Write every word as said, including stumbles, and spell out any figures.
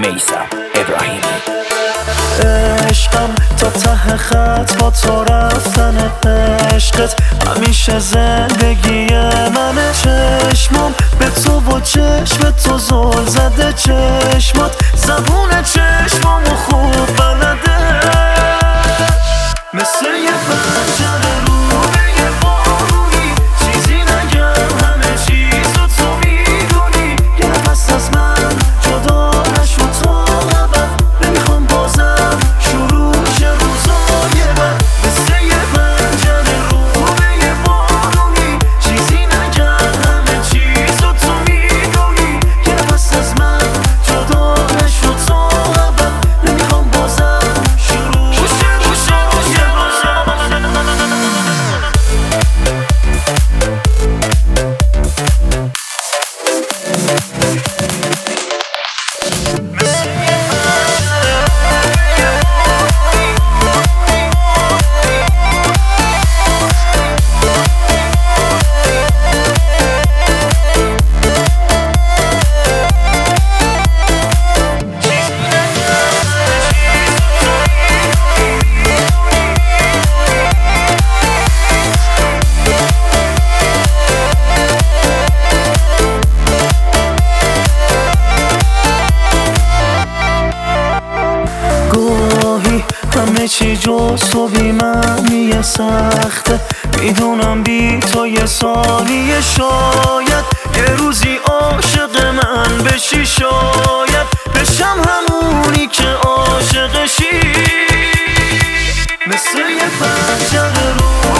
میثم ابراهیمی. عشقم تا ته خط با تو رفتن عشقت همیشه زندگی منه. چشمم به تو و چشم تو زل زده، چشمات زبون چشمامو خوب بلده. مثل یه پنجره رو به یه بارونی، چیزی نگم همه چیزو تو میدونی. یه نفس از من جدا نشو تو ابد، نمیخوام بازم شروع شه روزای بد. مثل یه پنجره رو به یه بارونی، چیزی نگم همه چیزو تو میدونی. یه نفس از من جدا نشو تو ابد، نمیخوام بازم شروع شه روزای بد. همه چی جز تو بی معنی سخته، میدونم بی تو یه ثانیه شاید یه روزی عاشق من بشی، شاید بشم همونی که عاشقشی. مثل یه پنجره رو